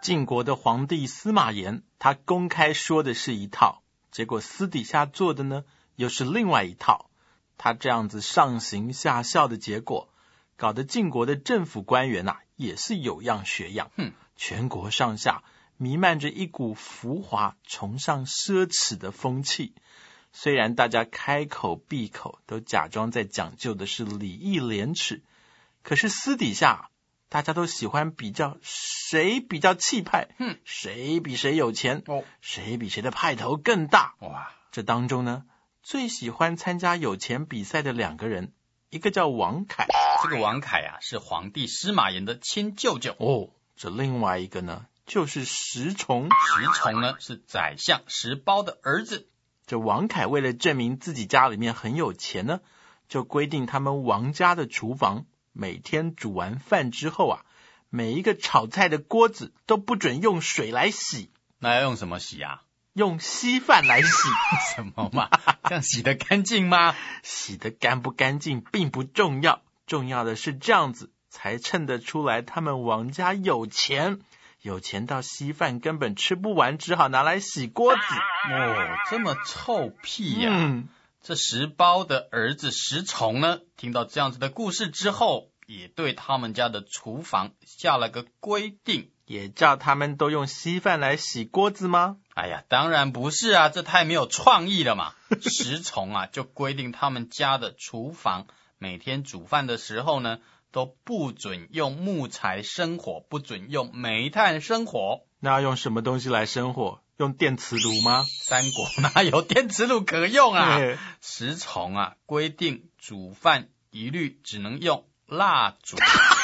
晋国的皇帝司马炎，他公开说的是一套，结果私底下做的呢，又是另外一套。他这样子上行下效的结果，搞得晋国的政府官员也是有样学样。全国上下弥漫着一股浮华、崇尚奢侈的风气。虽然大家开口闭口都假装在讲究的是礼义廉耻，可是私底下大家都喜欢比较谁比较气派，谁比谁有钱，谁比谁的派头更大。这当中呢，最喜欢参加有钱比赛的两个人，一个叫王凯， 这个王凯是皇帝司马炎的亲舅舅。 这另外一个呢，就是石崇。 石崇呢，是宰相石苞的儿子。 这王凯为了证明自己家里面很有钱呢，就规定他们王家的厨房每天煮完饭之后每一个炒菜的锅子都不准用水来洗。 那要用什么洗用稀饭来洗。 什么嘛？这样洗得干净吗？ 洗得干不干净并不重要，重要的是这样子才称得出来他们王家有钱。有钱到稀饭根本吃不完，只好拿来洗锅子。 这么臭屁这石苞的儿子石崇呢，听到这样子的故事之后，也对他们家的厨房下了个规定。 也叫他们都用稀饭来洗锅子吗？ 哎呀，当然不是这太没有创意了嘛。石崇就规定他们家的厨房每天煮饭的时候呢，都不准用木材生火，不准用煤炭生火。 那要用什么东西来生火？用电磁炉吗？ 三国哪有电磁炉可用石崇规定煮饭一律只能用蜡烛。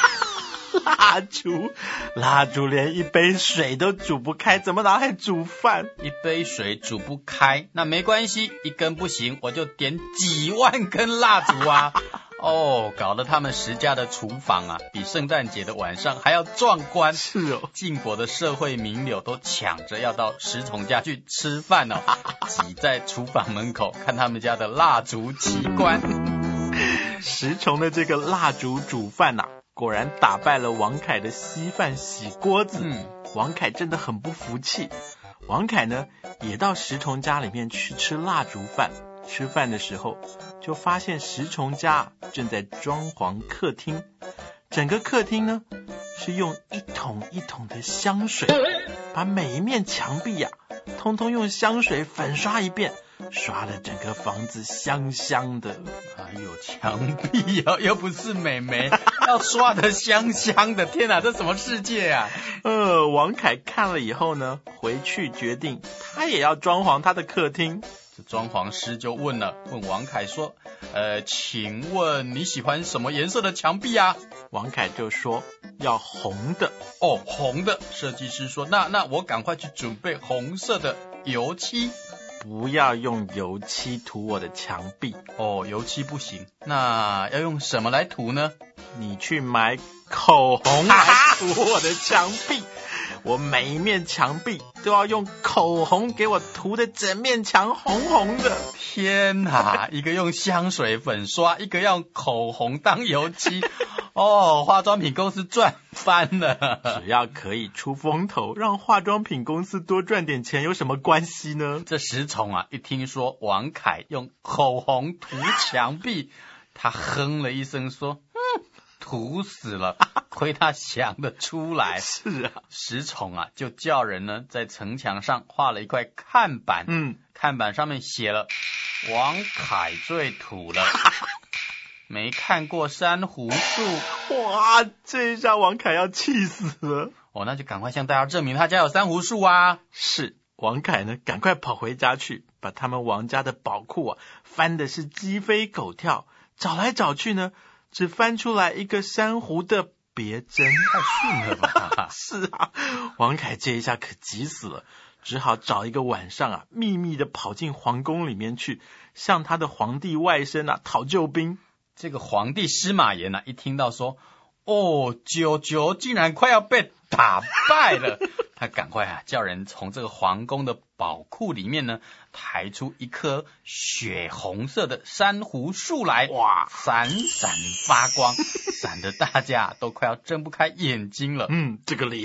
蜡烛连一杯水都煮不开，怎么拿来煮饭？ 一杯水煮不开，那没关系，一根不行，我就点几万根蜡烛搞得他们石家的厨房比圣诞节的晚上还要壮观。 是晋国的社会名流都抢着要到石崇家去吃饭挤在厨房门口看他们家的蜡烛奇观。 石崇的这个蜡烛煮饭果然打败了王凯的稀饭洗锅子。王凯真的很不服气。王凯呢，也到石崇家里面去吃蜡烛饭。吃饭的时候就发现石崇家正在装潢客厅，整个客厅呢是用一桶一桶的香水，把每一面墙壁通通用香水粉刷一遍，刷了整个房子香香的。 墙壁又不是美眉，要刷得香香的。天哪，这什么世界王凯看了以后呢，回去决定他也要装潢他的客厅。 这装潢师就问王凯说，请问你喜欢什么颜色的墙壁王凯就说要红的。 红的。设计师说，那我赶快去准备红色的油漆。 不要用油漆涂我的墙壁。 油漆不行，那要用什么来涂呢？ 你去买口红来涂我的墙壁。我每一面墙壁都要用口红给我涂的整面墙红红的。 天哪，一个用香水粉刷，一个用口红当油漆。化妆品公司赚翻了。 只要可以出风头，让化妆品公司多赚点钱有什么关系呢？ 这石崇一听说王凯用口红涂墙壁，他哼了一声说，涂死了，亏他想得出来。 是石崇就叫人呢在城墙上画了一块看板。看板上面写了，王凯最土了。没看过珊瑚树。 这一下王凯要气死了。 那就赶快向大家证明他家有珊瑚树是，王凯呢赶快跑回家去，把他们王家的宝库翻的是鸡飞狗跳，找来找去呢，只翻出来一个珊瑚的别针。 太逊了吧。 是王凯这一下可急死了，只好找一个晚上秘密的跑进皇宫里面去，向他的皇帝外甥讨救兵。 这个皇帝司马炎一听到说，舅舅竟然快要被打败了，他赶快叫人从这个皇宫的宝库里面呢抬出一棵血红色的珊瑚树来。闪闪发光，闪得大家都快要睁不开眼睛了。 这个厉害。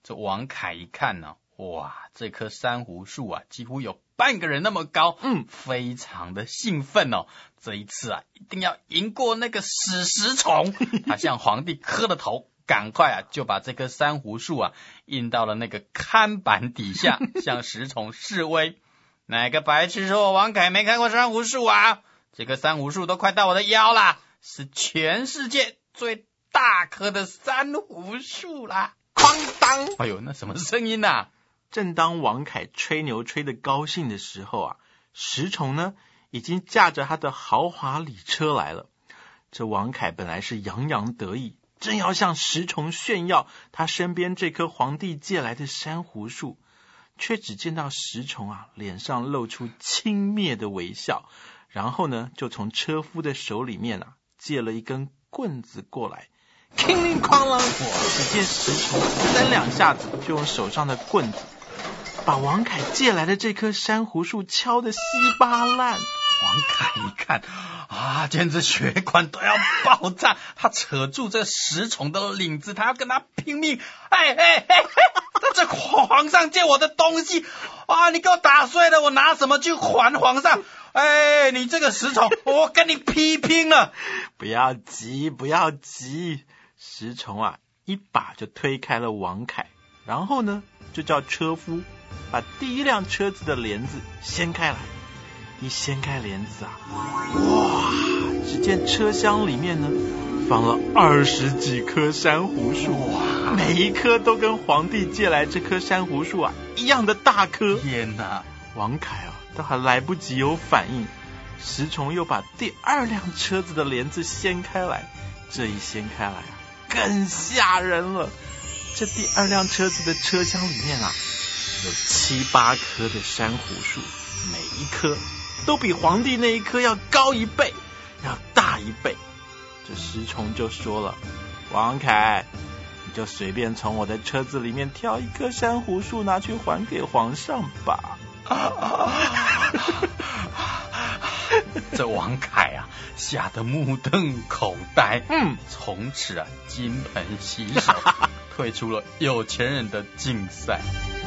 这王凯一看呢，哇，这棵珊瑚树啊，几乎有半个人那么高，非常的兴奋哦。这一次啊，一定要赢过那个死石虫。他向皇帝磕了头，赶快啊，就把这棵珊瑚树啊印到了那个看板底下，向石虫示威。哪个白痴说我王凯没看过珊瑚树啊？这棵珊瑚树都快到我的腰啦，是全世界最大棵的珊瑚树啦！ 哐当！ 哎呦，那什么声音啊？ 正当王凯吹牛吹得高兴的时候啊，石虫呢已经驾着他的豪华礼车来了。这王凯本来是洋洋得意，正要向石虫炫耀他身边这棵皇帝借来的珊瑚树，却只见到石虫啊脸上露出轻蔑的微笑，然后呢就从车夫的手里面啊借了一根棍子过来，哐铃哐啷，只见石虫3-2下子就用手上的棍子把王凯借来的这棵珊瑚树敲得稀巴烂。 王凯一看啊，简直血管都要爆炸，他扯住这石虫的领子，他要跟他拼命。这皇上借我的东西啊，你给我打碎了，我拿什么去还皇上？你这个石虫，我跟你批拼了。 不要急，不要急。石虫啊一把就推开了王凯，然后呢就叫车夫把第一辆车子的帘子掀开来。一掀开帘子啊，哇，只见车厢里面呢放了20几棵珊瑚树，每一棵都跟皇帝借来这棵珊瑚树啊一样的大棵。 天哪！ 王凯啊都还来不及有反应，石虫又把第2辆车子的帘子掀开来。这一掀开来啊更吓人了，这第2辆车子的车厢里面啊有7-8棵的珊瑚树，每一棵都比皇帝那一棵要高1倍，要大1倍。这石虫就说了，王凯，你就随便从我的车子里面挑一棵珊瑚树拿去还给皇上吧。 这王凯啊吓得目瞪口呆，从此啊金盆洗手，退出了有钱人的竞赛。